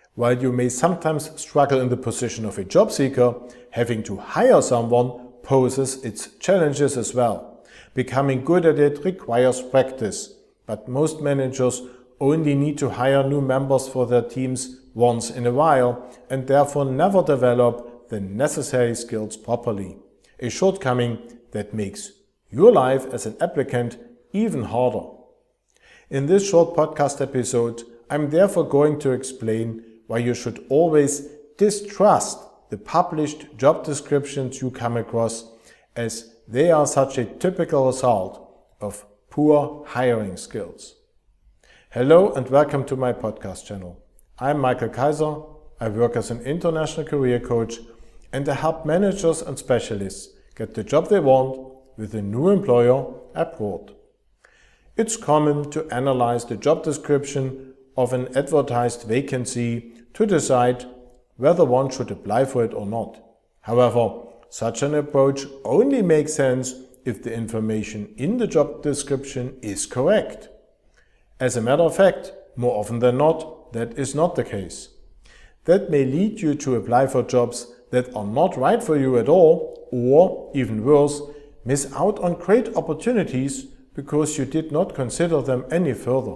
While you may sometimes struggle in the position of a job seeker, having to hire someone poses its challenges as well. Becoming good at it requires practice, but most managers only need to hire new members for their teams once in a while and therefore never develop the necessary skills properly. A shortcoming that makes your life as an applicant even harder. In this short podcast episode, I'm therefore going to explain why you should always distrust the published job descriptions you come across, as they are such a typical result of poor hiring skills. Hello and welcome to my podcast channel. I'm Michael Kaiser. I work as an international career coach and I help managers and specialists get the job they want with a new employer abroad. It's common to analyze the job description of an advertised vacancy to decide whether one should apply for it or not. However, such an approach only makes sense if the information in the job description is correct. As a matter of fact, more often than not, that is not the case. That may lead you to apply for jobs that are not right for you at all, or, even worse, miss out on great opportunities because you did not consider them any further.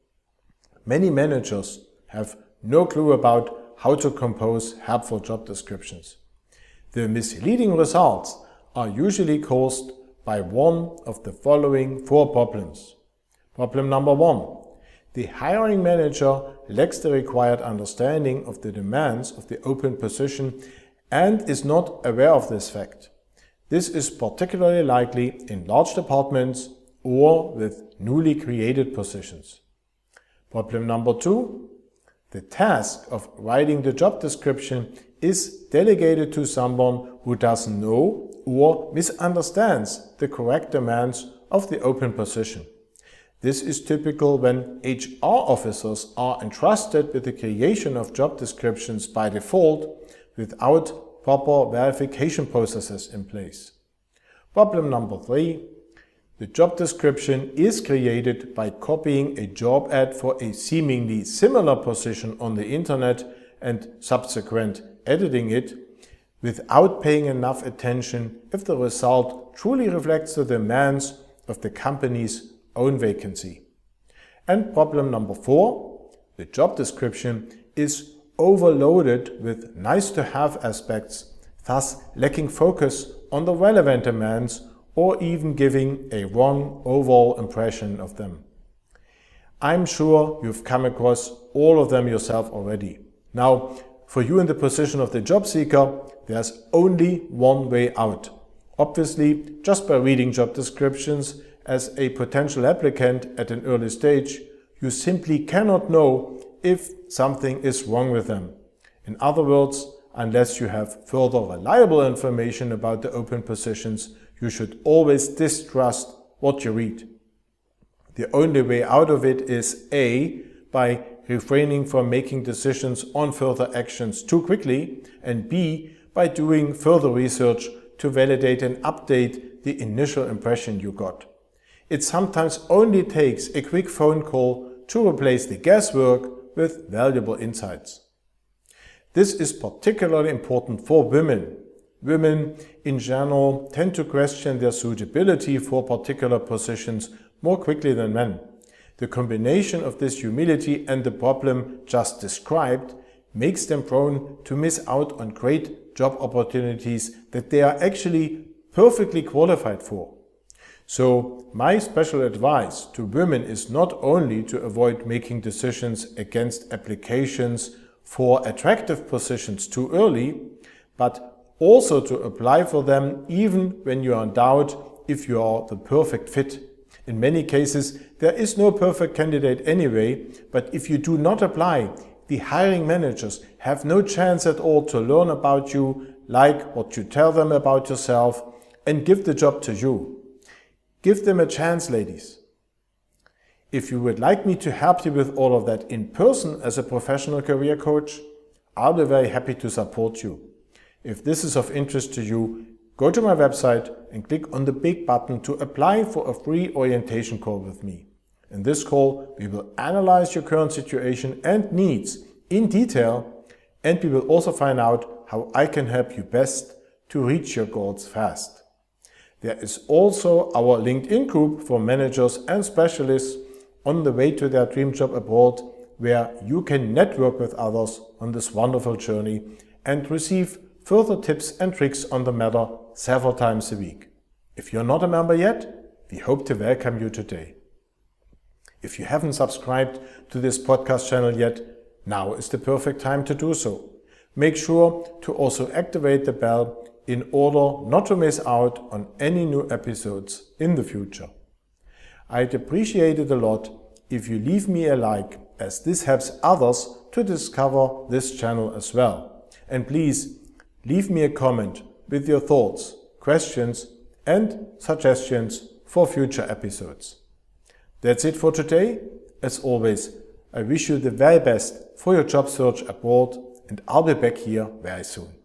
Many managers have no clue about how to compose helpful job descriptions. The misleading results are usually caused by one of the following four problems. Problem number one: the hiring manager lacks the required understanding of the demands of the open position and is not aware of this fact. This is particularly likely in large departments or with newly created positions. Problem number two: the task of writing the job description is delegated to someone who doesn't know or misunderstands the correct demands of the open position. This is typical when HR officers are entrusted with the creation of job descriptions by default without proper verification processes in place. Problem number three: the job description is created by copying a job ad for a seemingly similar position on the internet and subsequent editing it without paying enough attention if the result truly reflects the demands of the company's own vacancy. And problem number four: the job description is overloaded with nice-to-have aspects, thus lacking focus on the relevant demands or even giving a wrong overall impression of them. I'm sure you've come across all of them yourself already. Now, for you in the position of the job seeker, there's only one way out. Obviously, just by reading job descriptions as a potential applicant at an early stage, you simply cannot know if something is wrong with them. In other words, unless you have further reliable information about the open positions, you should always distrust what you read. The only way out of it is A, by refraining from making decisions on further actions too quickly, and B, by doing further research to validate and update the initial impression you got. It sometimes only takes a quick phone call to replace the guesswork with valuable insights. This is particularly important for women. Women in general tend to question their suitability for particular positions more quickly than men. The combination of this humility and the problem just described makes them prone to miss out on great job opportunities that they are actually perfectly qualified for. So my special advice to women is not only to avoid making decisions against applications for attractive positions too early, but also to apply for them even when you are in doubt if you are the perfect fit. In many cases, there is no perfect candidate anyway, but if you do not apply, the hiring managers have no chance at all to learn about you, like what you tell them about yourself, and give the job to you. Give them a chance, ladies. If you would like me to help you with all of that in person as a professional career coach, I'll be very happy to support you. If this is of interest to you, go to my website and click on the big button to apply for a free orientation call with me. In this call, we will analyze your current situation and needs in detail, and we will also find out how I can help you best to reach your goals fast. There is also our LinkedIn group for managers and specialists on the way to their dream job abroad, where you can network with others on this wonderful journey and receive further tips and tricks on the matter several times a week. If you're not a member yet, we hope to welcome you today. If you haven't subscribed to this podcast channel yet, now is the perfect time to do so. Make sure to also activate the bell in order not to miss out on any new episodes in the future. I'd appreciate it a lot if you leave me a like, as this helps others to discover this channel as well. And please leave me a comment with your thoughts, questions and suggestions for future episodes. That's it for today. As always, I wish you the very best for your job search abroad, and I'll be back here very soon.